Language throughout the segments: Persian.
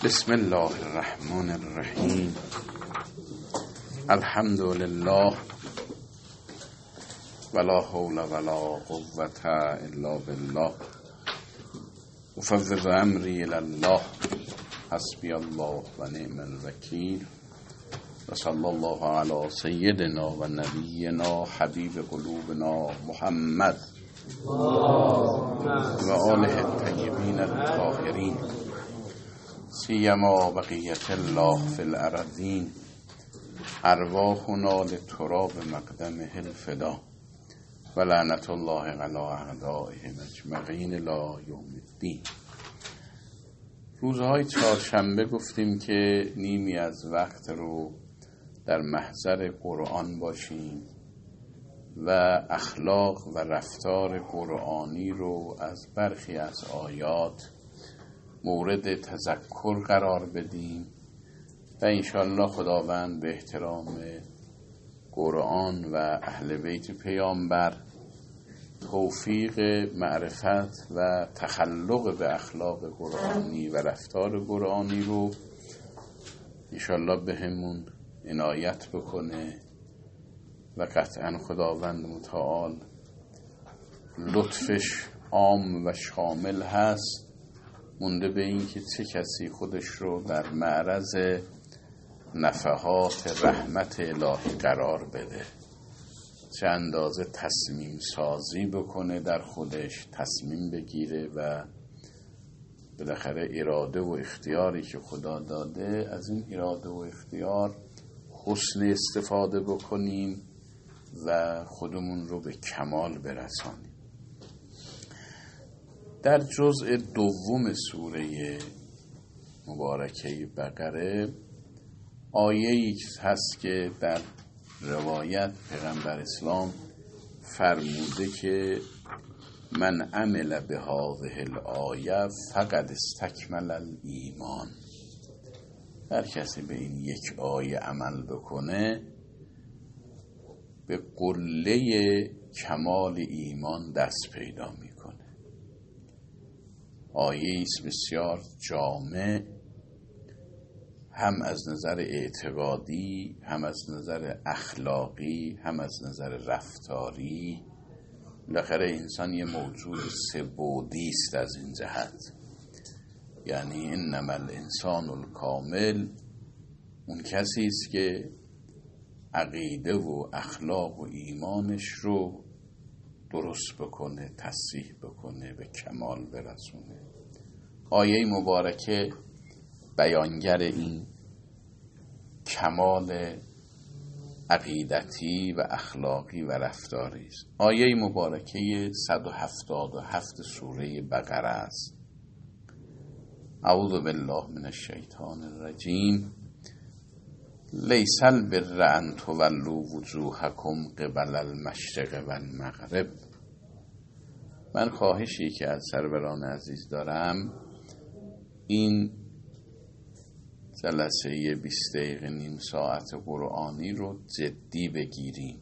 بسم الله الرحمن الرحیم. الحمد لله ولا حول ولا قوة الا بالله. افوض امری الی الله حسبی الله و نعم الوکیل. و صلی الله علی سیدنا و نبینا حبیب قلوبنا محمد و آله الطیبین الطاهرین، سیما بقیت الله فی الارضین. ارواحنا لتراب مقدمه الفدا و لعنت الله علی اعدائهم اجمعین الی یوم الدین. روزهای چهارشنبه گفتیم که نیمی از وقت رو در محضر قرآن باشیم و اخلاق و رفتار قرآنی رو از برخی از آیات مورد تذکر قرار بدیم و انشالله خداوند به احترام قرآن و اهل بیت پیامبر توفیق معرفت و تخلق به اخلاق قرآنی و رفتار قرآنی رو انشالله به همون عنایت بکنه و قطعا خداوند متعال لطفش عام و شامل هست، مونده به این که چه کسی خودش رو در معرض نفحات رحمت الهی قرار بده، چه اندازه تصمیم سازی بکنه در خودش، تصمیم بگیره و بالاخره اراده و اختیاری که خدا داده از این اراده و اختیار حسن استفاده بکنیم و خودمون رو به کمال برسانیم. در جزء دوم سوره مبارکه بقره آیه‌ای هست که در روایت پیغمبر اسلام فرموده که من عمل به هذه الآیه فقد استکمل الایمان. هر کسی به این یک آیه عمل بکنه به قله کمال ایمان دست پیدا میکنه. آیه است بسیار جامع، هم از نظر اعتقادی، هم از نظر اخلاقی، هم از نظر رفتاری. بالاخره انسان یه موجود سه‌بعدی است از این جهت، یعنی انما الانسان الکامل اون کسی است که عقیده و اخلاق و ایمانش رو درست بکنه، تصحیح بکنه، به کمال برسونه. آیه مبارکه بیانگر این کمال عقیدتی و اخلاقی و رفتاری است. آیه مبارکه 177 سوره بقره است. اعوذ بالله من الشیطان الرجیم. لیس البر ان تولوا وجوهکم قبل المشرق و المغرب. من خواهشی که از سروران عزیز دارم، این جلسه 20 دقیقه نیم ساعت قرآنی رو جدی بگیریم.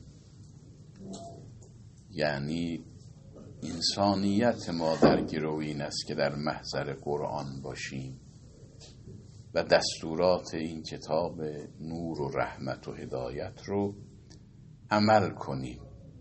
یعنی انسانیت ما در گرو این است که در محضر قرآن باشیم و دستورات این کتاب نور و رحمت و هدایت رو عمل کنیم.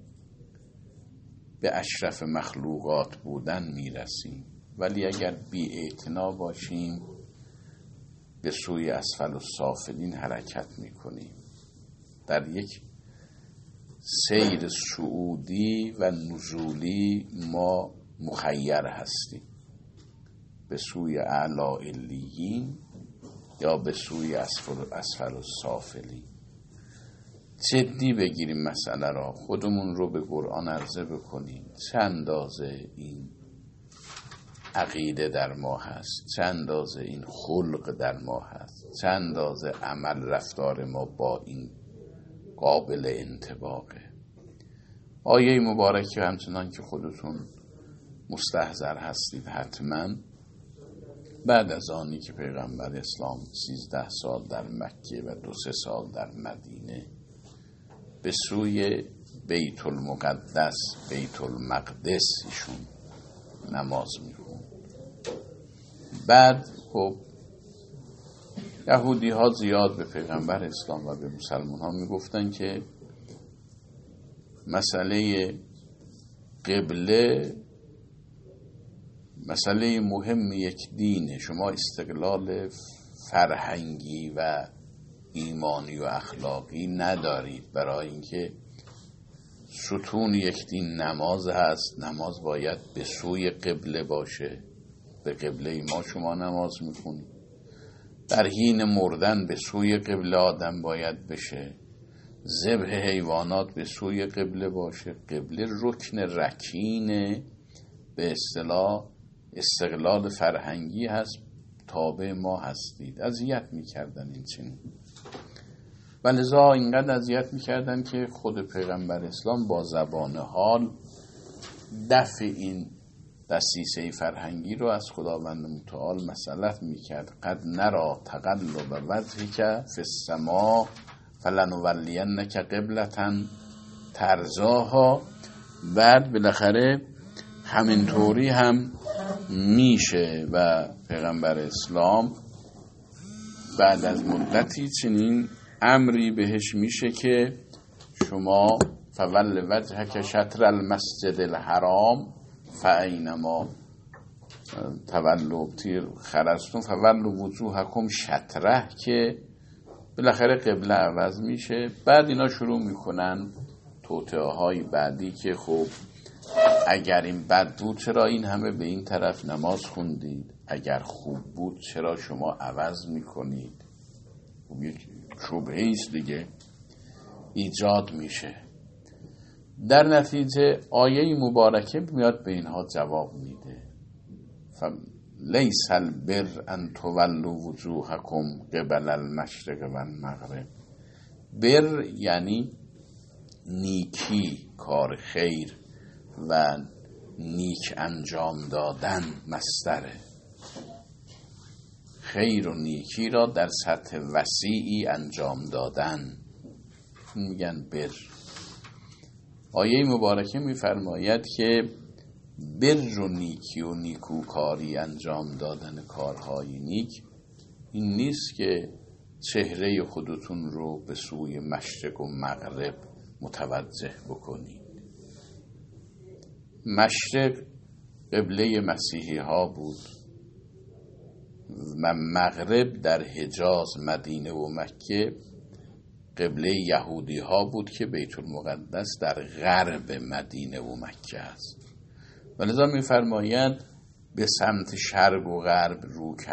به اشرف مخلوقات بودن میرسیم، ولی اگر بی‌اعتنا باشیم به سوی اسفل السافلین حرکت میکنیم. در یک سیر صعودی و نزولی ما مخیر هستیم، به سوی اعلی علیین یا به سوی اسفل السافلین. جدی بگیریم مسئله را، خودمون رو به قرآن عرضه بکنیم چه اندازه این عقیده در ما هست، چه اندازه این خلق در ما هست، چه اندازه عمل رفتار ما با این قابل انطباقه. آیه مبارکه همچنان که خودتون مستحضر هستید حتما، بعد از آنی که پیغمبر اسلام 13 سال در مکه و 2-3 سال در مدینه به سوی بیت المقدس، بیت المقدس ایشون نماز میخوند، بعد خب یهودی ها زیاد به پیغمبر اسلام و به مسلمان ها میگفتن که مسئله قبله مسئله مهم یک دینه، شما استقلال فرهنگی و ایمانی و اخلاقی ندارید. برای اینکه ستون یک دین نماز هست، نماز باید به سوی قبله باشه، به قبله ما شما نماز میکنید. در حین مردن به سوی قبله آدم باید بشه، ذبح حیوانات به سوی قبله باشه. قبله رکن رکین به اصطلاح استقلال فرهنگی هست، تابع ما هستید. اذیت میکردن این چنین، و لذا اینقدر اذیت میکردن که خود پیغمبر اسلام با زبان حال دفع این دسیسه فرهنگی رو از خداوند متعال مسئلت میکرد. قد نرا تقلب وجهک فی السماء فلنولینک قبلة ترضاها. بعد بالاخره همینطوری هم میشه و پیغمبر اسلام بعد از مدتی چنین امری بهش میشه که شما فول وجهک شطر المسجد الحرام فاینما تولوا خرجتم فولوا وجوهکم شطره، که بالاخره قبله عوض میشه. بعد اینا شروع میکنن توطئه های بعدی که خب اگر این بد بود چرا این همه به این طرف نماز خوندید، اگر خوب بود چرا شما عوض میکنید. خب یک شبهه ایست دیگه ایجاد میشه. در نتیجه آیه مبارکه میاد به اینها جواب میده. لیس البر ان تولوا وجوهکم قبل المشرق و المغرب. بر یعنی نیکی، کار خیر و نیک انجام دادن مصدره. خیر و نیکی را در سطح وسیعی انجام دادن میگن بر. آیه مبارکه میفرماید که بر و نیکی و نیکوکاری انجام دادن کارهای نیک این نیست که چهره خودتون رو به سوی مشرق و مغرب متوجه بکنید. مشرق قبله مسیحی ها بود و مغرب در حجاز، مدینه و مکه قبله یهودی ها بود که بیت المقدس در غرب مدینه و مکه است. ولذا می‌فرماید به سمت شرق و غرب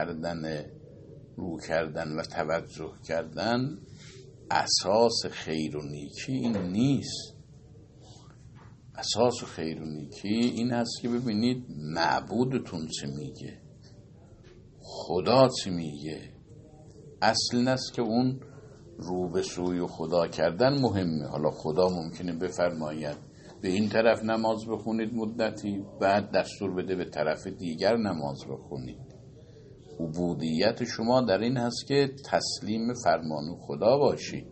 رو کردن و توجه کردن اساس خیر و نیکی این نیست. اساس خیر و نیکی این هست که ببینید معبودتون چه میگه، خدا چه میگه. اصل این است که اون رو به سوی خدا کردن مهمه. حالا خدا ممکنه بفرماید به این طرف نماز بخونید مدتی، بعد دستور بده به طرف دیگر نماز بخونید. عبودیت شما در این هست که تسلیم فرمان خدا باشید.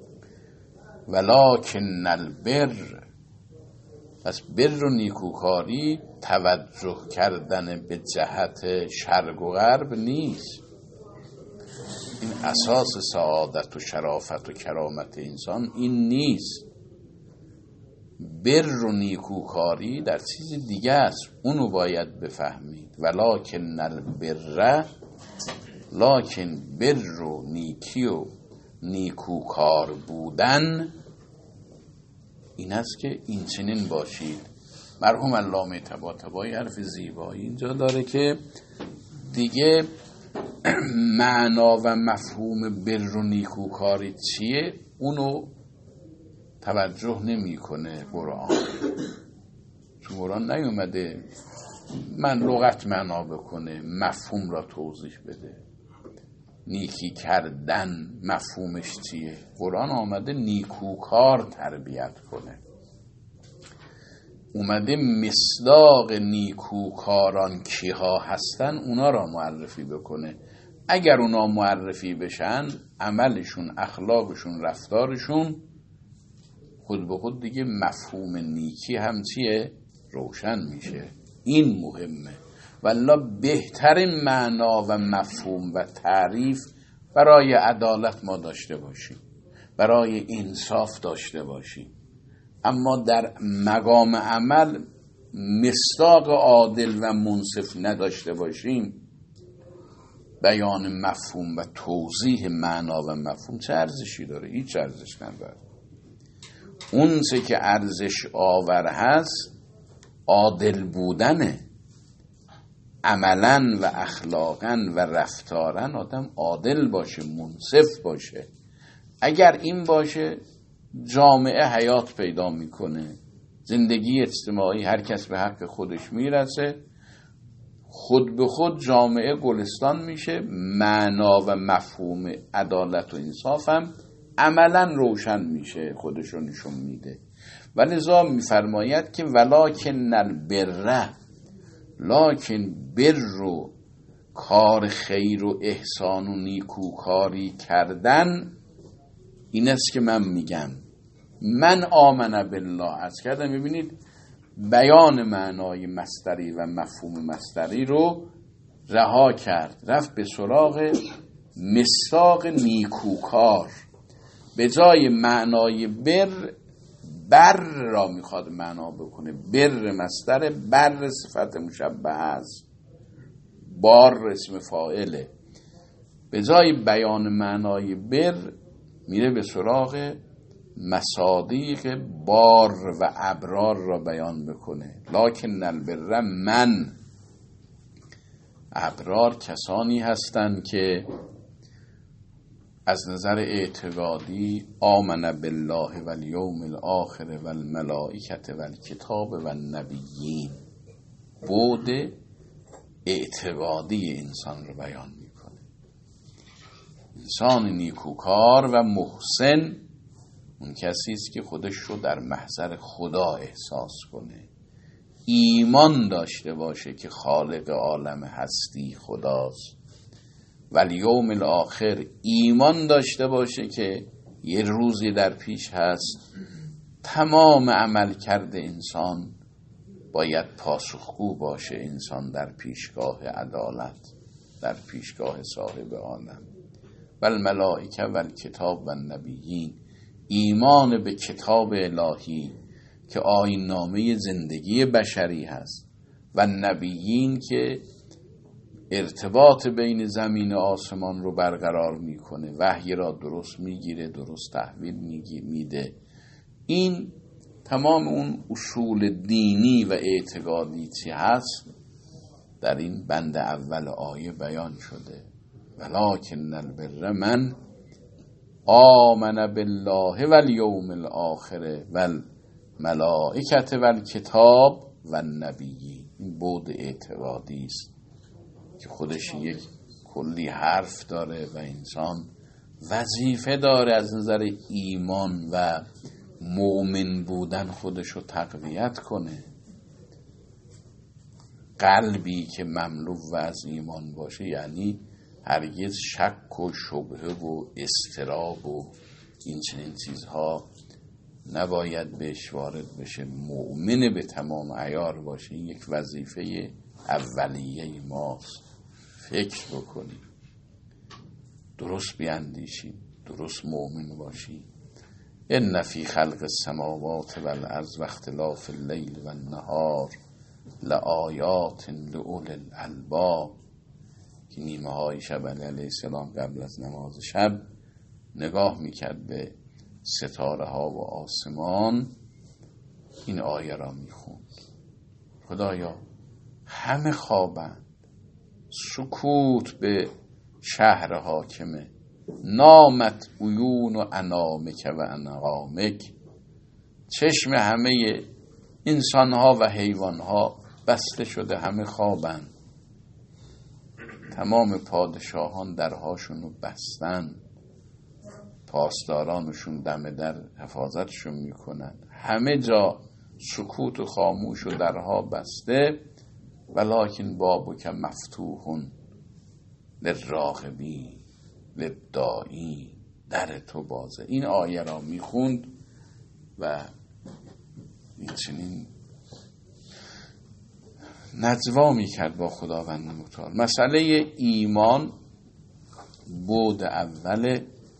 ولکن البر، پس بر و نیکوکاری توجه کردن به جهت شرق و غرب نیست. این اساس سعادت و شرافت و کرامت انسان این نیست. بر و نیکوکاری در چیز دیگه است، اونو باید بفهمید. ولکن البر، لکن بر و نیکی و نیکوکار بودن این است که این چنین باشید. مرحوم علامه طباطبایی حرف زیبایی اینجا داره که دیگه معنا و مفهوم بر و نیکوکاری چیه اونو توجه نمی کنه قرآن. تو قرآن نیومده من لغت معنا بکنه، مفهوم را توضیح بده. نیکی کردن مفهومش چیه؟ قرآن آمده نیکوکار تربیت کنه، اومده مصداق نیکوکاران کیها هستن اونا را معرفی بکنه. اگر اونا معرفی بشن عملشون، اخلاقشون، رفتارشون خود به خود دیگه مفهوم نیکی هم چیه؟ روشن میشه. این مهمه. والله بهترین معنا و مفهوم و تعریف برای عدالت ما داشته باشیم، برای انصاف داشته باشیم، اما در مقام عمل مصداق عادل و منصف نداشته باشیم، بیان مفهوم و توضیح معنا و مفهوم چه ارزشی داره؟ هیچ ارزش نداره. اون چه که ارزش آور هست عادل بودنه، عملاً و اخلاقاً و رفتاراً آدم عادل باشه، منصف باشه. اگر این باشه جامعه حیات پیدا میکنه، زندگی اجتماعی هر کس به حق خودش میرسه، خود به خود جامعه گلستان میشه، معنا و مفهوم عدالت و انصاف هم عملاً روشن میشه، خودشو نشون میده. و لذا میفرماید که ولکن البر، لکن بر و کار خیر و احسان و نیکوکاری کردن این است که من میگم. من آمن بالله عرض کردم. ببینید بیان معنای مصدری و مفهوم مصدری رو رها کرد، رفت به سراغ مصداق نیکوکار. به جای معنای بر را میخواد معنا بکنه. بر مصدر، بر صفت مشبه است، بار اسم فاعله. به جای بیان معنای بر میره به سراغ مصادیق بار و ابرار را بیان بکنه. لکن البر، من ابرار کسانی هستند که از نظر اعتقادی آمن بالله و الیوم الاخر و الملائکه و الکتاب و النبیین، بعد اعتقادی انسان رو بیان میکنه. انسان نیکوکار و محسن اون کسی است که خودش رو در محضر خدا احساس کنه، ایمان داشته باشه که خالق عالم هستی خداست، و الیوم الاخر ایمان داشته باشه که یه روزی در پیش هست تمام عمل کرده انسان باید پاسخگو باشه، انسان در پیشگاه عدالت، در پیشگاه صاحب عالم. و الملائکه و الکتاب و النبیین، ایمان به کتاب الهی که آیین نامه زندگی بشری هست، و نبیین که ارتباط بین زمین و آسمان رو برقرار میکنه، وحی را درست میگیره، درست تحویل میده. این تمام اون اصول دینی و اعتقادی چی هست در این بند اول آیه بیان شده. ولکن البر من آمن بالله و الیوم الاخر و الملائکه و الکتاب و النبیین. این بعد اعتقادی است که خودش یک کلی حرف داره و انسان وظیفه داره از نظر ایمان و مؤمن بودن خودش رو تقویت کنه. قلبی که مملو و از ایمان باشه یعنی هرگز شک و شبهه و اضطراب و این چنین چیزها نباید بهش وارد بشه. مؤمن به تمام عیار باشه. این یک وظیفه اولیه ماست. فکر بکنیم، درست بیاندیشیم، درست مؤمن باشیم. ان فی خلق السماوات والارض و اختلاف اللیل و النهار لآیات لأولی الالباب. که نیمه های شب علیه السلام قبل از نماز شب نگاه میکرد به ستاره ها و آسمان، این آیه را میخوند. خدایا همه خوابند، سکوت به شهر حاکمه، نامت عیون و انامک و انعامک. چشم همه انسانها و حیوانها بسته شده، همه خوابند. تمام پادشاهان درهاشون رو بستن، پاسدارانشون دم در حفاظتشون میکنن، همه جا سکوت و خاموش و درها بسته. ولکن بابک مفتوحون للراغبین للداعین، در تو بازه. این آیه را میخوند و این چنین نجوا میکرد با خداوند متعال. مسئله ایمان بعد اول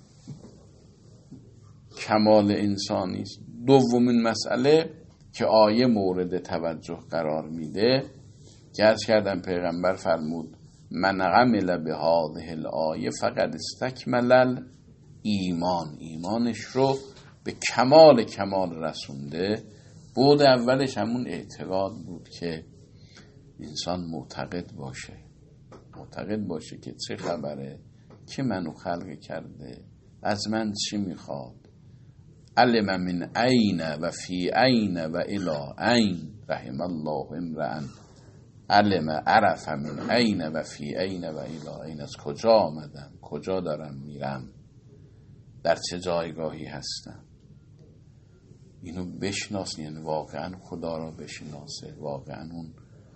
کمال انسانی است. دومین مسئله که آیه مورد توجه قرار میده که عرض کردم پیغمبر فرمود من عمل به هذه الآیه فقد استکمل ایمان، ایمانش رو به کمال رسونده. بعد اولش همون اعتقاد بود که انسان معتقد باشه که چه خبره، که منو خلق کرده، از من چی میخواد، علم من عین و فی عین و الی عین، رحم الله امرأ علم عرف من عین و فی عین و الی عین، از کجا آمدم، کجا دارم میرم، در چه جایگاهی هستم. اینو بشناس، یعنی واقعا خدا را بشناسه، واقعا اون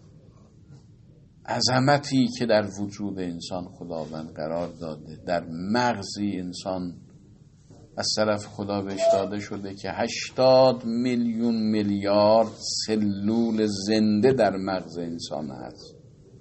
عظمتی که در وجود انسان خداوند قرار داده، در مغزی انسان از طرف خدا بهش داده شده که 80 میلیون میلیارد سلول زنده در مغز انسان هست.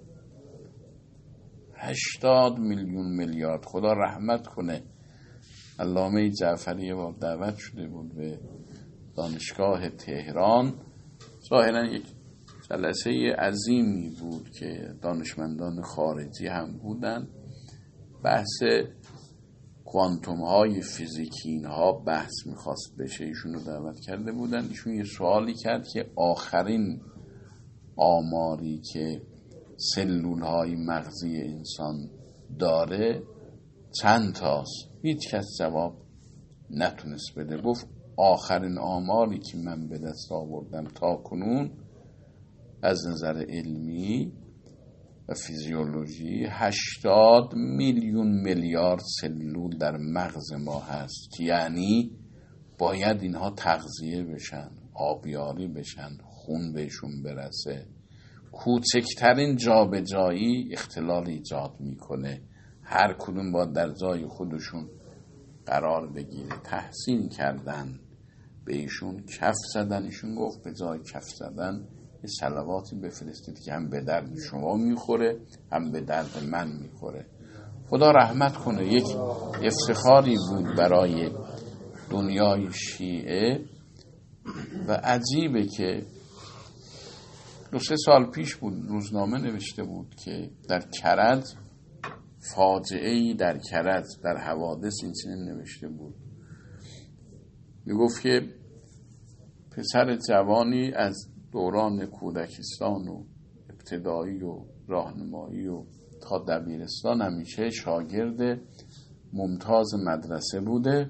80 میلیون میلیارد. خدا رحمت کنه، علامه جعفری یه بار دعوت شده بود به دانشگاه تهران. ظاهرا یک جلسه عظیمی بود که دانشمندان خارجی هم بودن، بحث کوانتوم های فیزیکی اینها بحث میخواست بشه. ایشون رو دعوت کرده بودن. ایشون یه سوالی کرد که آخرین آماری که سلول های مغزی انسان داره چند تاست؟ هیچ کس جواب نتونست بده. گفت آخرین آماری که من به دست آوردم تا کنون از نظر علمی و فیزیولوژی 80 میلیون میلیارد سلول در مغز ما هست، یعنی باید اینها تغذیه بشن، آبیاری بشن، خون بهشون برسه. کوچکترین جابجایی اختلال ایجاد میکنه. هر کدوم باید در جای خودشون قرار بگیره. تحسین کردن، به ایشون کف زدن. ایشون گفت به جای کف زدن یه صلواتی بفرستید که هم به درد شما میخوره هم به درد من میخوره. خدا رحمت کنه. یک افتخاری بود برای دنیای شیعه و عجیبه که 2-3 سال پیش بود روزنامه نوشته بود که در کرج فاجعه‌ای در کرج در حوادث این چنین نوشته بود. میگفت که پسر جوانی از دوران کودکستان و ابتدایی و راهنمایی و تا دبیرستان همیشه شاگرد ممتاز مدرسه بوده.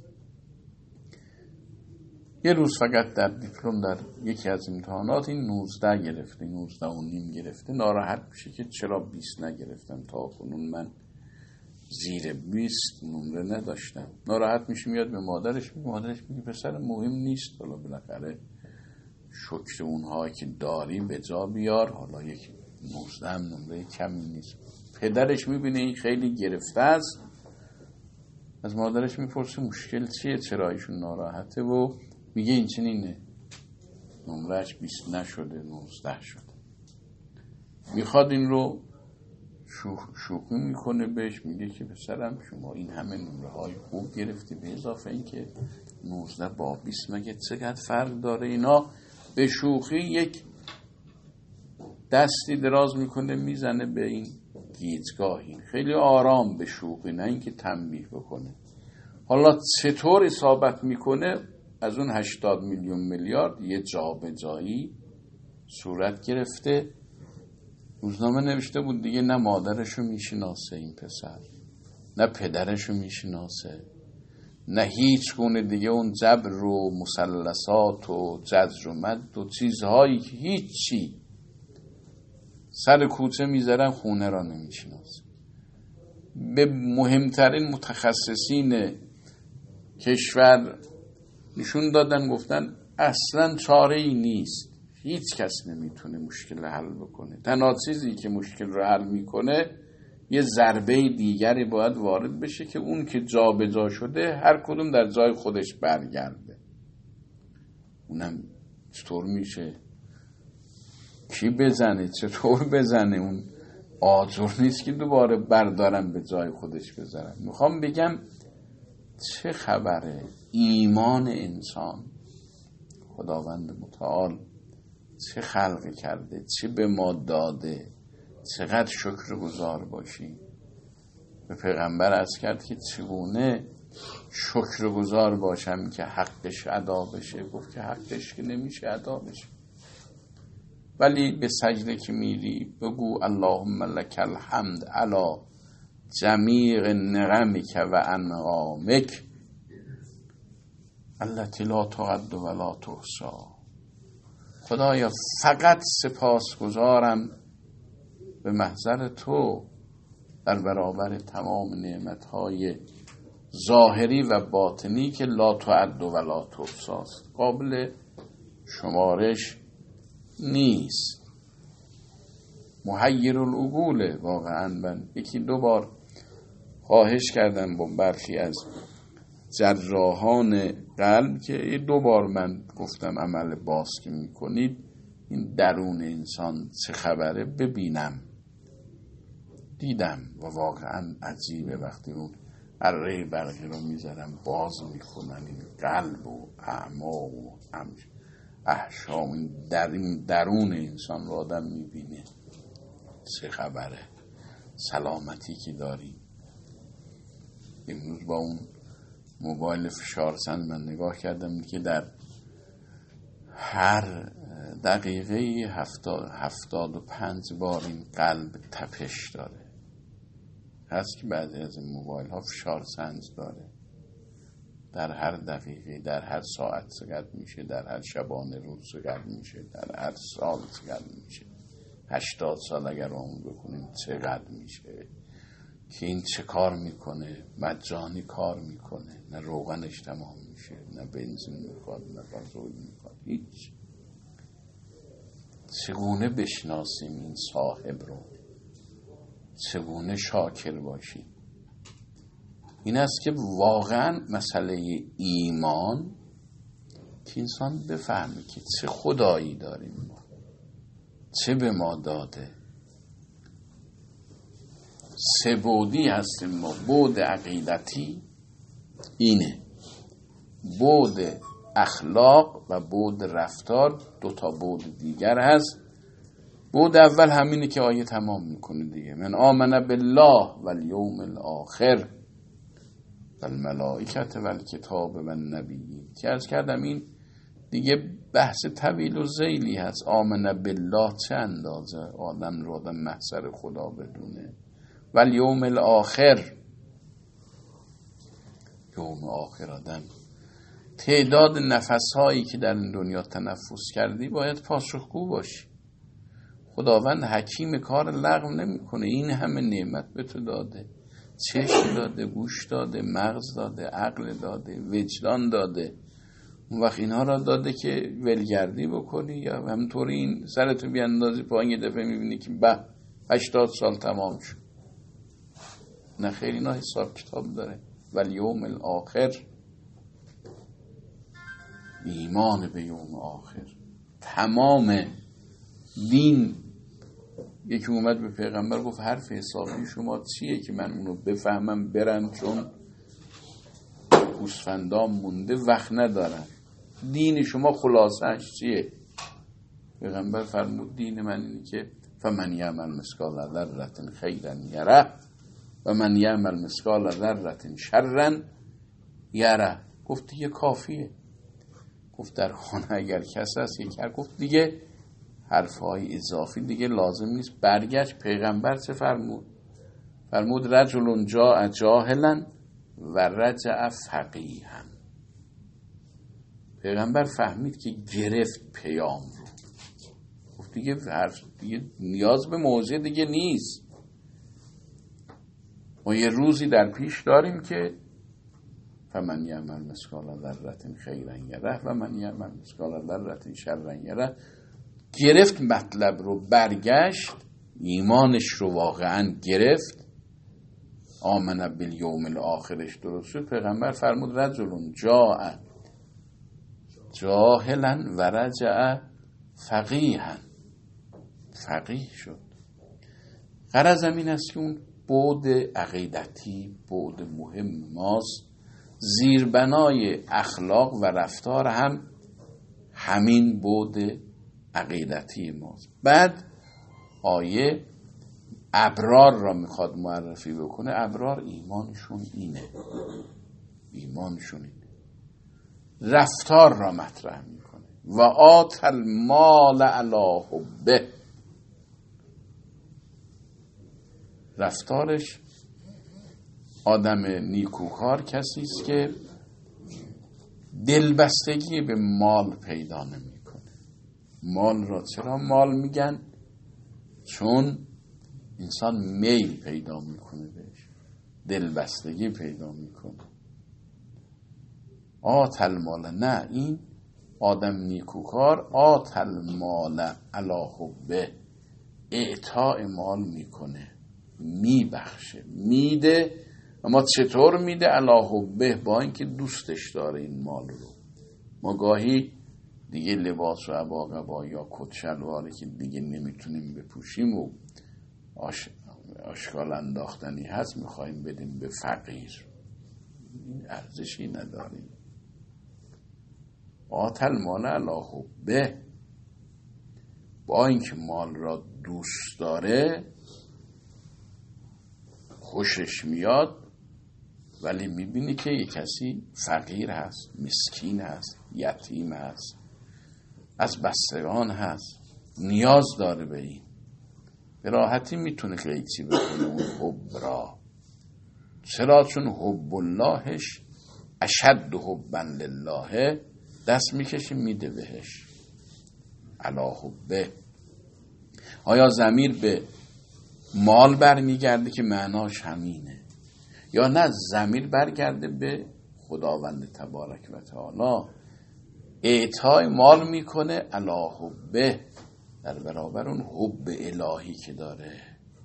یه روز فقط در دیپلم در یکی از امتحانات این 19 گرفته، 19.5 گرفته. ناراحت میشه که چرا 20 نگرفتم، تا کنون من زیر 20 نمره نداشتم. ناراحت میشه، میاد به مادرش میگه، مادرش میگه پسر مهم نیست، حالا بالاخره شکر اونها که داری به جا بیار، حالا یک 19 هم نمره کمی نیست. پدرش میبینه این خیلی گرفته است، از مادرش میپرسه مشکل چیه، چرا ایشون ناراحته، و میگه این چنینه، نمرهش 20 نشده 19 شده. میخواد این رو شوخی میکنه بهش، میگه که پسرم شما این همه نمره های خوب گرفتی، به اضافه این که 19 با 20 مگه چقدر فرق داره. اینا به شوخی یک دستی دراز میکنه میزنه به این گیجگاهی، خیلی آرام به شوخی، نه اینکه تنبیه بکنه. حالا چطور اصابت میکنه؟ از اون 80 میلیون میلیارد یه جابجایی صورت گرفته. روزنامه نوشته بود دیگه نه مادرشو میشناسه این پسر، نه پدرشو میشناسه، نه هیچ گونه دیگه اون جبر و مثلثات و جذر و مد و چیزهایی که هیچی سر کوچه میذارن خونه را نمیشناسه. به مهمترین متخصصین کشور نشون دادن، گفتن اصلا چاره ای نیست، هیچ کس نمیتونه مشکل حل بکنه. تنها چیزی که مشکل رو حل میکنه یه ضربه دیگری باید وارد بشه که اون که جا به جا شده هر کدوم در جای خودش برگرده. اونم چطور میشه؟ کی بزنه؟ چطور بزنه؟ اون آجر نیست که دوباره بردارم به جای خودش بذارم. میخوام بگم چه خبره ایمان انسان، خداوند متعال چه خلق کرده، چه به ما داده، چقدر شکرگزار باشیم. به پیغمبر عرض کرد که چگونه شکرگزار باشم که حقش ادا بشه. گفت که حقش که نمیشه ادا بشه، ولی به سجده که میری بگو اللهم لک الحمد علی جمیع نعمک و انعامک التي لا تعد ولا تحصی. خدایا فقط سپاسگزارم به محضر تو در برابر تمام نعمتهای ظاهری و باطنی که لا تعد ولا تحصی است، قابل شمارش نیست. محیر العقوله. واقعا من یکی دو بار خواهش کردم با برخی از جراحان قلب که 2 بار من گفتم عمل باز که میکنید این درون انسان چه خبره ببینم. دیدم و واقعا عجیبه وقتی اون اره برقی رو میذارم باز میکنن این قلب و اعماق و احشام، این درون انسان رو آدم میبینه چه خبره، سلامتی که داریم. امروز با اون موبایل فشارسنج من نگاه کردم که در هر دقیقه 75 بار این قلب تپش داره. هست که بعضی از این موبایل ها فشارسنج داره، در هر دقیقه، در هر ساعت چقدر میشه، در هر شبانه روز چقدر میشه، در هر سال چقدر میشه. 80 سال اگر عمر بکنیم چقدر میشه که این چه کار میکنه؟ مجانی کار میکنه، نه روغنش تمام میشه، نه بنزین میخواد، نه گازوئیل میخواد، هیچ. چگونه بشناسیم این صاحب رو؟ چگونه شاکر باشیم؟ این است که واقعا مسئله ایمان که انسان بفهمه که چه خدایی داریم ما، چه به ما داده. 3 بعدی هستیم ما. بعد عقیدتی اینه، بعد اخلاق و بعد رفتار 2 تا بعد دیگر هست. بعد اول همینه که آیه تمام میکنه دیگه، من آمن بالله والیوم الاخر والملائکه والکتاب والنبیین. که عرض کردم این دیگه بحث طویل و ذیلی هست. آمن بالله چه اندازه آدم رو آدم محضر خدا بدونه، ولی یوم الاخر، یوم آخر آدم تعداد نفسهایی که در این دنیا تنفس کردی باید پاسخگو باشی. خداوند حکیم کار لغو نمیکنه. این همه نعمت به تو داده، چشم داده، گوش داده، مغز داده، عقل داده، وجدان داده. اون وقت اینها را داده که ولگردی بکنی یا همطوری این سرتو بیاندازی پایین یه دفعه میبینی که 80 سال تمام شد؟ نه خیلی، اینا حساب کتاب داره. ولی یوم الاخر، ایمان به یوم آخر. تمام دین، یکی اومد به پیغمبر گفت حرف حسابی شما چیه که من اونو بفهمم برم، چون گوسفندام مونده وقت ندارم. دین شما خلاصش چیه؟ پیغمبر فرمود دین من اینه که فمن یعمل مثقال ذره خیرا یره و من یعمل مثقال ذره شرا یره. گفت دیگه کافیه. گفت در خانه اگر کس هست یکی، گفت دیگه حرفهای اضافی دیگه لازم نیست. برگشت پیغمبر چه فرمود؟ فرمود رجل جاء جاهلا و رجع فقیها. پیغمبر فهمید که گرفت پیام رو. گفت دیگه نیاز به موضوع دیگه نیست. ما یه روزی در پیش داریم که فمن یعمل مثقال ذره خیرا یره و من یعمل مثقال ذره شرا یره. گرفت مطلب رو، برگشت ایمانش رو واقعا گرفت. آمن بالیوم الاخرش درست شد. پیغمبر فرمود رجل جاء جاهلا و رجع فقیها. فقیه شد. غرضم این است که اون بعد عقیدتی بعد مهم ماست. زیربنای اخلاق و رفتار هم همین بعد عقیدتی ماست. بعد آیه ابرار را میخواد معرفی بکنه. ابرار ایمانشون اینه، رفتار را مطرح میکنه. و آت المال علی حبه، رفتارش آدم نیکوکار کسی است که دلبستگی به مال پیدا نمیکنه. مال را چرا مال میگن؟ چون انسان میل پیدا میکنه بهش، دلبستگی پیدا میکنه. آت المال، نه، این آدم نیکوکار آت المال علی حبه، اعطاء مال میکنه، میبخشه، میده. اما چطور میده؟ علی حبه، با اینکه دوستش داره این مال رو. ما گاهی دیگه لباس و عبا یا کت شلواری که دیگه نمیتونیم بپوشیم و آشکال انداختنی هست میخوایم بدیم به فقیر، این ارزشی نداریم. آت المال علی حبه، با اینکه مال را دوست داره، خوشش میاد، ولی میبینی که یک کسی فقیر هست، مسکین هست، یتیم هست، از بستگان هست، نیاز داره به این، به راحتی میتونه قیچی بکنه اون حب را. چرا؟ چون حب اللهش اشد حبا لله، دست میکشه میده بهش. علی حبه. آیا ضمیر به مال برمیگرده که معناش همینه، یا نه ضمیر برگرده به خداوند تبارک و تعالی؟ اعطای مال میکنه علی حبه، در برابر اون حب الهی که داره.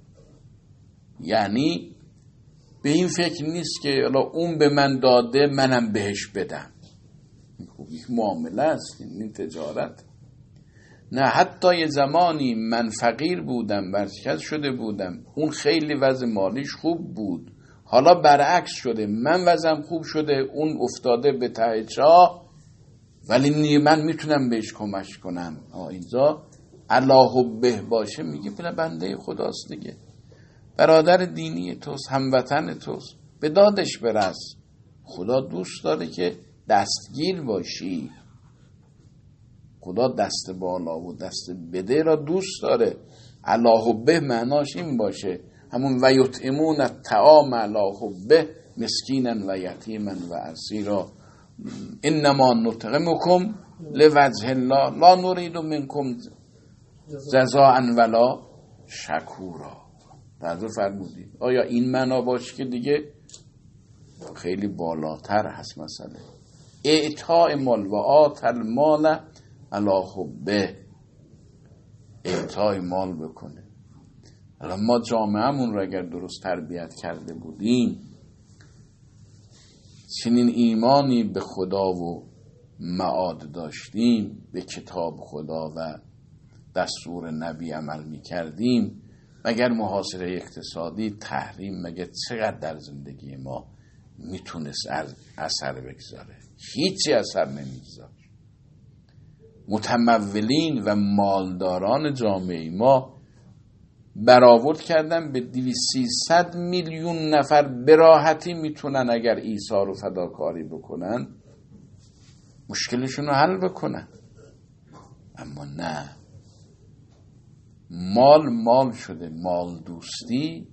یعنی به این فکر نیست که اون به من داده منم بهش بدم. یک معامله است، این تجارت. نه، حتی یه زمانی من فقیر بودم، ورشکست شده بودم، اون خیلی وضع مالیش خوب بود، حالا برعکس شده، من وضعم خوب شده، اون افتاده به ته چاه، ولی من میتونم بهش کمک کنم. اینجا علی حبه باشه، میگه بنده خداست دیگه، برادر دینی توست، هموطن توست، به دادش برس. خدا دوست داره که دستگیر باشی. خدا دست بالا و دست بده را دوست داره. علی حبه معناش این باشه، همون و یطعمون الطعام علی حبه مسکینا و یتیما و اسیرا انما نطعمکم لوجه الله لا نريد منکم جزاء ولا شکورا. تعجب فرمودید. آیا این معنا باشه که دیگه خیلی بالاتر هست مسئله. اعطاء مال و آت المال علی حبه، اعطای مال بکنه. الان ما جامعهمون رو اگر درست تربیت کرده بودیم، چنین ایمانی به خدا و معاد داشتیم، به کتاب خدا و دستور نبی عمل می کردیم، مگر محاصره اقتصادی، تحریم، مگر چقدر در زندگی ما میتونست اثر بگذاره؟ هیچی اثر نمیگذاره. متمولین و مالداران جامعه ما برآورد کردن به 200-300 میلیون نفر به راحتی میتونن اگر ایثار و فداکاری بکنن مشکلشون رو حل بکنن. اما نه، مال شده، مال دوستی،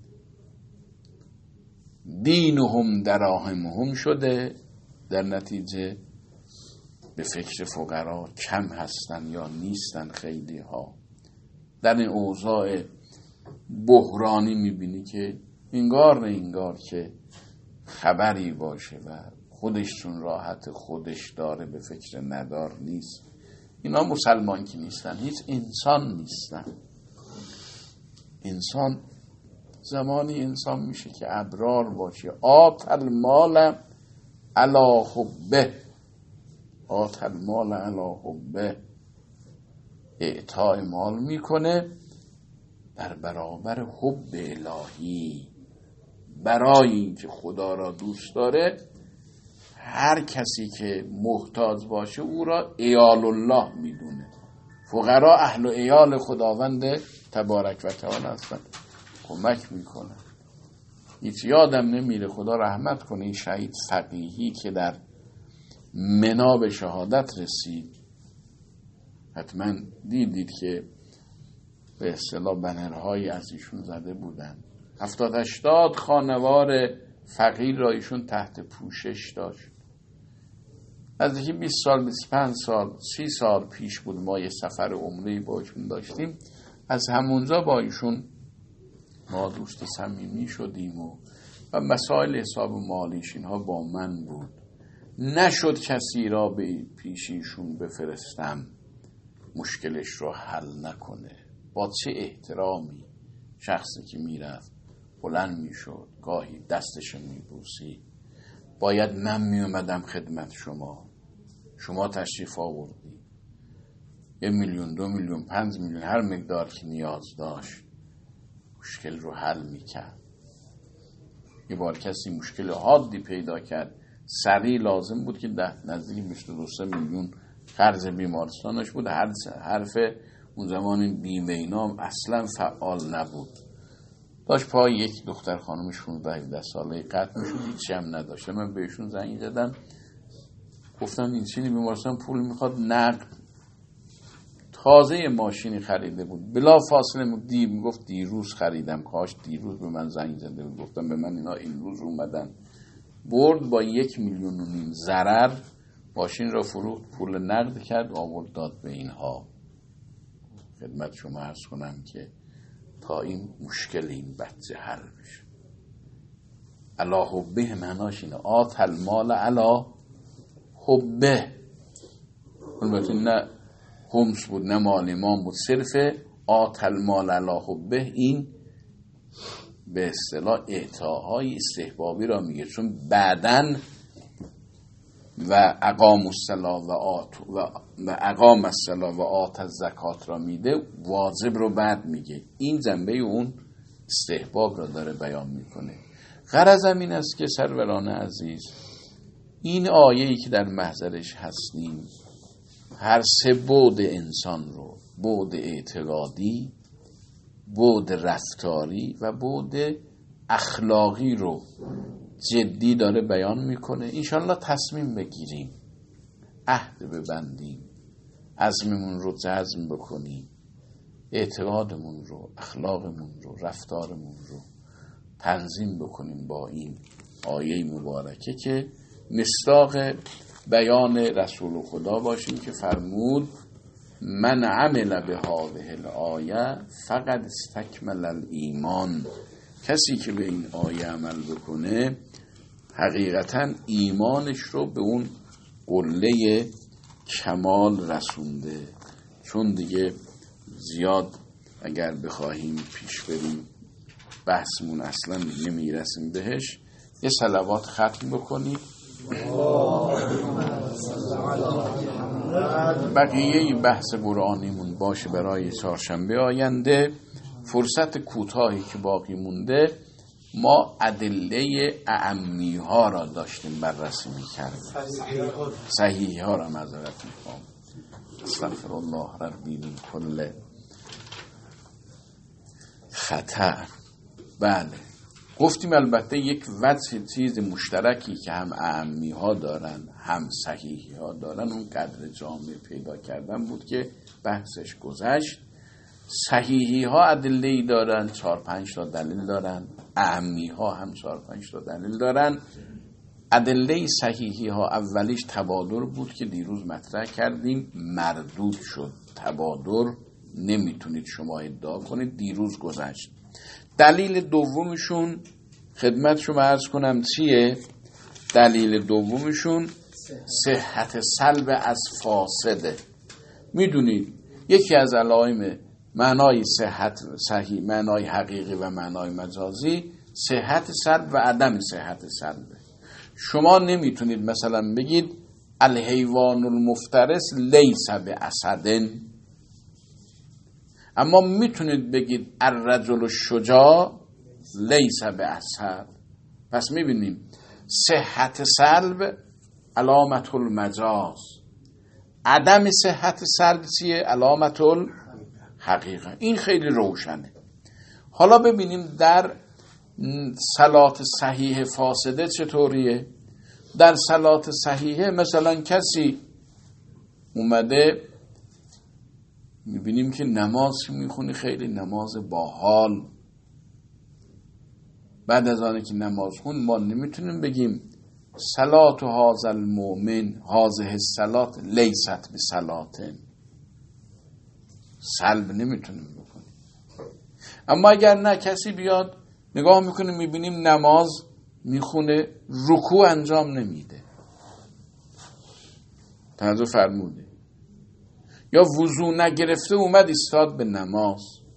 دینهم دراهمهم شده. در نتیجه به فکر فقرا کم هستن یا نیستن خیلی ها. در این اوضاع بحرانی میبینی که انگار که خبری باشه و خودشون راحت خودش داره، به فکر ندار نیست. اینا مسلمان که نیستن، هیچ انسان نیستن. انسان زمانی انسان میشه که ابرار باشه. آت المال علی حبه، آت المال علی حبه، اعطای مال میکنه در برابر حب الهی، برای اینکه خدا را دوست داره، هر کسی که محتاج باشه او را عیال الله میدونه. فقرا اهل و عیال خداوند تبارک و تعالی هستن، کمک میکنن. هیچ یادم نمیره، خدا رحمت کنه، این شهید فقیهی که در منا به شهادت رسید، حتما دیدید که به اصطلاح بنرهایی از ایشون زده بودن. 70-80 خانوار فقیر را ایشون تحت پوشش داشت. از یکی 20 سال 25 سال 30 سال پیش بود، ما یه سفر عمره‌ای با ایشون داشتیم. از همونجا با ایشون ما دوست صمیمی شدیم و مسائل حساب مالیش اینها با من بود. نشد کسی را به پیش ایشون بفرستم مشکلش رو حل نکنه. با چه احترامی شخصی که میرفت بلند میشد، گاهی دستش میبوسی، باید من میومدم خدمت شما تشریف آوردی، 1 میلیون 2 میلیون 5 میلیون هر مقدار که نیاز داشت مشکل رو حل میکرد. یه بار کسی مشکل حادی پیدا کرد، سریع لازم بود که نزدیک 22 میلیون قرض بیمارستانش بود. حرف اون زمان این بیمه اینا اصلا فعال نبود. داشت پای یک دختر خانم 16-17 ساله قطع میشد، هیچی هم نداشت. من بهشون زنگ زدم، گفتم این چینی بیمارستان پول میخواد نقد. تازه ماشینی خریده بود، بلا فاصله میگفت دیروز خریدم، کاش دیروز به من زنگ زده بود. گفتم به من اینا امروز اومدن. برد با 1.5 میلیون ضرر ماشین را فروخت، پول نقد کرد، آورد داد به اینها. خدمت شما عرض کنم که تا این مشکل این بچه حل بشه. علا حبه معناش اینه، آت المال علا حبه. البته نه خمس بود نه مال امام بود، صرف آت المال علا حبه. این به اصطلاح اعطاهای استحبابی را میگه، چون بعدن و اقام الصلاة و اقام الصلاة و آت الزکات را میده، واجب رو بعد میگه. این جنبه اون استحباب را داره بیان میکنه. غرضم این است که سروران عزیز، این آیه‌ای که در محضرش هستیم هر سه بعد انسان رو، بعد اعتقادی، بعد رفتاری و بعد اخلاقی رو جدی داره بیان میکنه. انشالله تصمیم بگیریم، عهد ببندیم، عزممون رو جزم بکنیم، اعتقادمون رو، اخلاقمون رو، رفتارمون رو تنظیم بکنیم با این آیه مبارکه که مصداق بیان رسول خدا باشیم که فرمود من عمل به هذه الآیه فقد استکمل الایمان. کسی که به این آیه عمل بکنه حقیقتا ایمانش رو به اون قله کمال رسونده. چون دیگه زیاد اگر بخواهیم پیش بریم بحثمون اصلا نمیرسیم بهش. یه صلوات ختم بکنیم، بقیه بحث قرآنیمون باشه برای چهارشنبه آینده. فرصت کوتاهی که باقی مونده ما ادله اعمی ها را داشتیم بررسی می‌کردیم، صحیحی ها را معذرت می‌خوام، استغفر الله ربی من کل خطا. بله گفتیم البته یک وجه چیز مشترکی که هم اعمی ها دارن هم صحیحی ها دارن اون قدر جامع پیدا کردن بود که بحثش گذشت. صحیحی ها ادله‌ای دارن، 4-5 تا دلیل دارن، اعمی ها هم 4-5 تا دلیل دارن. ادله صحیحی ها اولیش تبادر بود که دیروز مطرح کردیم، مردود شد. تبادر نمیتونید شما ادعا کنید، دیروز گذشت. دلیل دومشون خدمت شما عرض کنم چیه؟ دلیل دومشون صحت سلب از فاسده. میدونید یکی از علائم معنای صحت صحیح، معنای حقیقی و معنای مجازی، صحت سلب و عدم صحت سلب. شما نمیتونید مثلا بگید الحیوان المفترس لیس باسد، اما میتونید بگید الرجل الشجاع لیس بأسهل. پس میبینیم صحت سلب علامت المجاز، عدم صحت سلب چیه؟ علامت الحقیقه. این خیلی روشنه. حالا ببینیم در صلات صحیح فاسده چطوریه. در صلات صحیحه مثلا کسی اومده میبینیم که نماز میخونه، خیلی نماز باحال، بعد از آنه که نماز خون ما نمیتونیم بگیم صلات هذا المؤمن هذه الصلات لیست بصلاتن، سلب نمیتونیم بکنیم. اما اگر نه کسی بیاد نگاه میکنیم میبینیم نماز میخونه رکوع انجام نمیده، توجه فرموده، یا وضو نگرفته اومد ایستاد به نماز،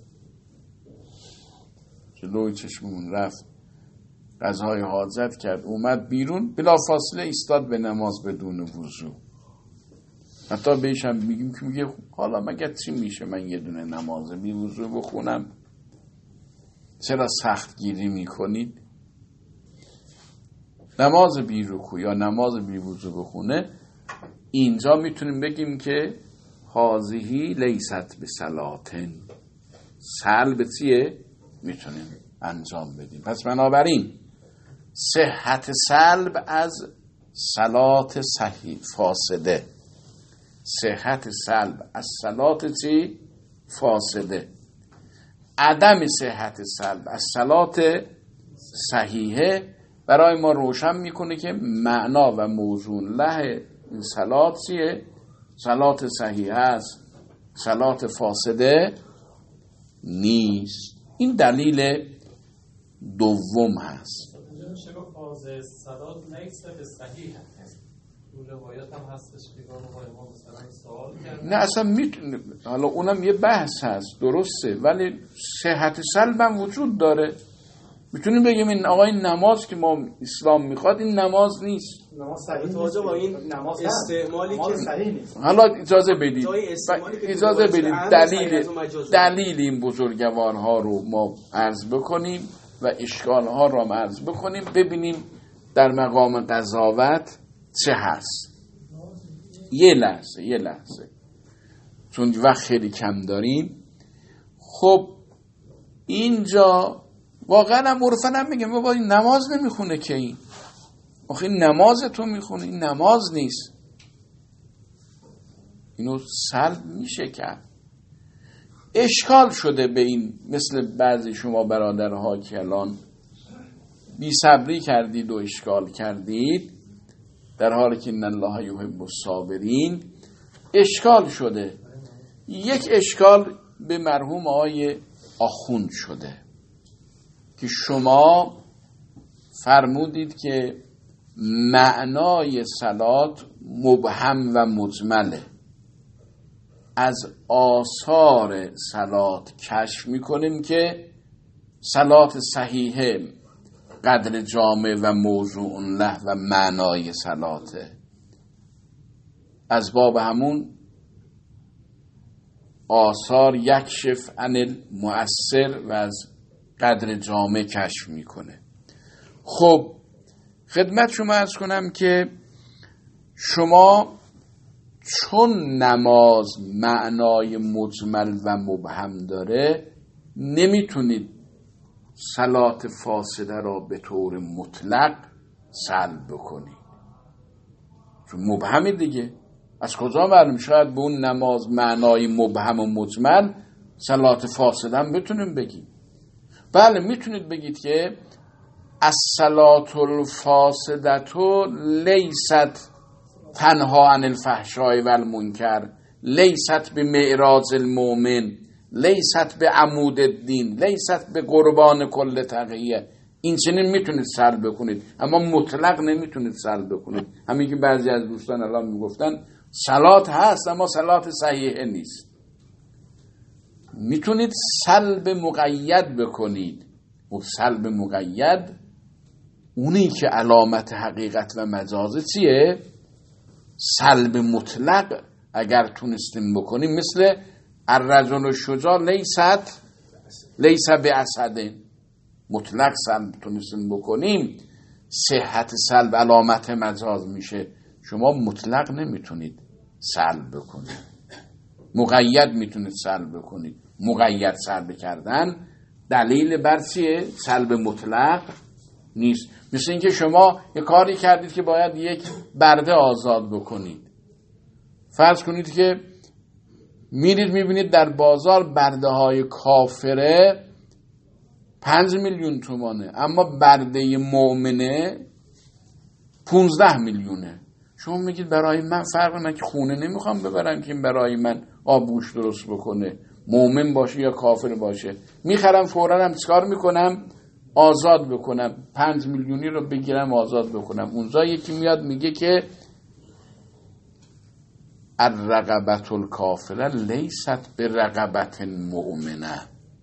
جلوی چشممون رفت قضای حاجت کرد اومد بیرون بلا فاصله ایستاد به نماز بدون وضو. حتی بهش هم میگیم که میگه حالا مگه چی میشه من یه دونه نماز بی وضو بخونم، چرا سخت گیری میکنید؟ نماز بی رکوع یا نماز بی وضو بخونه، اینجا میتونیم بگیم که هازهی لیست بصلاتن، سلب چیه؟ میتونیم انجام بدیم. پس بنابراین صحت سلب از صلات صحیح فاسده، صحت سلب از صلات چی؟ فاسده، عدم صحت سلب از صلات صحیحه برای ما روشن میکنه که معنا و موضوع له این صلات چیه؟ صلات صحیحه است، صلات فاسده نیست. این دلیل دوم هست. صلات نیست به صحیح هست. روایت هم هستش که ما مثلا سوال کردن. نه اصلا میتونه، حالا اونم یه بحث هست درسته، ولی صحت سلب هم وجود داره. میتونیم بگیم این آقا این نماز که ما اسلام میخواد این نماز نیست، نماز صحیح نیست، با این نماز استعمالی که صحیح نیست. حالا اجازه بدید دلیل این بزرگوارها رو ما عرض بکنیم و اشکالها رو ما عرض بکنیم، ببینیم در مقام قضاوت چه هست. یه لحظه چون وقت خیلی کم داریم. خب اینجا واقعا هم عرفا هم میگم بابا این نماز نمیخونه که این آخه این نماز تو میخونه، این نماز نیست. اینو سلب میشه کرد. اشکال شده به این، مثل بعضی شما برادرها که الان بی صبری کردید و اشکال کردید در حالی که ان الله یحب الصابرین. اشکال شده، یک اشکال به مرحوم آقای آخوند شده که شما فرمودید که معنای صلات مبهم و مجمله، از آثار صلات کشف میکنیم که صلات صحیحه قدر جامع و موضوع له و معنای صلاته، از باب همون آثار یکشف عن المؤثر و از قدر جامع کشف میکنه. خب خدمت شما عرض کنم که شما چون نماز معنای مجمل و مبهم داره نمیتونید صلات فاسده را به طور مطلق سلب بکنید، چون مبهمه دیگه. از کجا معلوم؟ شاید به اون نماز معنای مبهم و مجمل صلات فاسده هم بتونیم بگیم. بله میتونید بگید که الصلاة الفاسدة لیست تنها عن الفحشاء و المنکر، لیست به معراج المؤمن، لیست به عمود الدین، لیست به قربان کل تقیه. این چنین میتونید سلب بکنید، اما مطلق نمیتونید سلب بکنید. همین که بعضی از دوستان الان میگفتن صلات هست اما صلات صحیحه نیست. میتونید سلب مقید بکنید. و سلب مقید اونی که علامت حقیقت و مجازه چیه؟ سلب مطلق اگر تونستیم بکنیم، مثل الرجل الشجاع لیس باسد. مطلق سلب تونستیم بکنیم، صحت سلب علامت مجاز میشه. شما مطلق نمیتونید سلب بکنید، مقید میتونید سلب بکنید. مقید سلب کردن دلیل بر چیه؟ سلب مطلق نیست. مثل اینکه شما یه کاری کردید که باید یک برده آزاد بکنید. فرض کنید که میرید میبینید در بازار برده های کافره 5 میلیون تومانه، اما برده مؤمنه 15 میلیونه. شما میگید برای من فرق نه، که خونه نمیخوام ببرم که برای من آبگوش درست بکنه، مؤمن باشه یا کافر باشه. میخرم فوراً هم چیکار میکنم؟ آزاد بکنم، 5 میلیونی رو بگیرم آزاد بکنم. اونجا یکی میاد میگه که الرقبة الکافره لیست برقبة مؤمنه.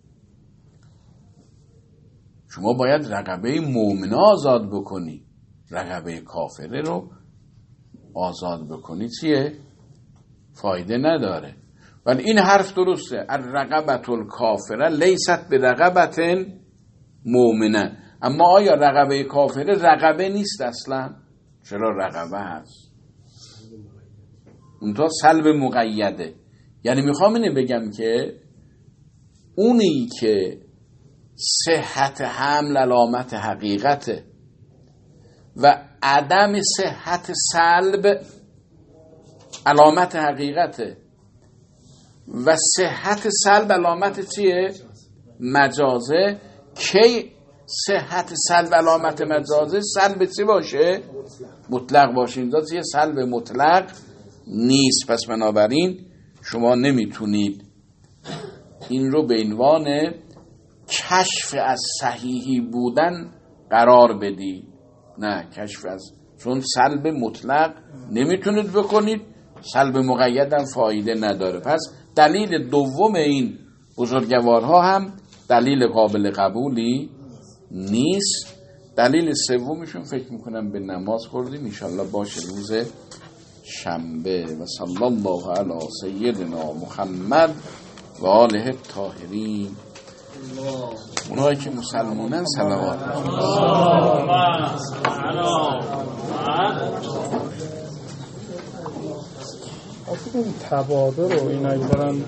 شما باید رقبه مؤمنه آزاد بکنی، رقبه کافره رو آزاد بکنی چیه؟ فایده نداره. ولی این حرف درسته، الرقبة الکافره لیست برقبة مؤمنه. اما آیا رقبه کافره رقبه نیست اصلا؟ چرا رقبه هست؟ اونتا سلب مقیده. یعنی میخوام اینه بگم که اونی که صحت حمل علامت حقیقته و عدم صحت سلب علامت حقیقته و صحت سلب علامت چیه؟ مجازه. کی صحت سلب علامت مجازه؟ سلب چی باشه؟ مطلق باشه. اینجا چیه؟ سلب مطلق نیست. پس بنابراین شما نمیتونید این رو به عنوان کشف از صحیحی بودن قرار بدید. نه، کشف از، چون سلب مطلق نمیتونید بکنید، سلب مقید هم فایده نداره. پس دلیل دوم این بزرگوارها هم دلیل قابل قبولی نیست. دلیل سومشون فکر میکنم به نماز خوردیم، انشالله باشه روز شنبه. و صلی الله علی سیدنا محمد و آله الطاهرین. اونایی که مسلمانن صلوات اون تبادر رو این اگه برن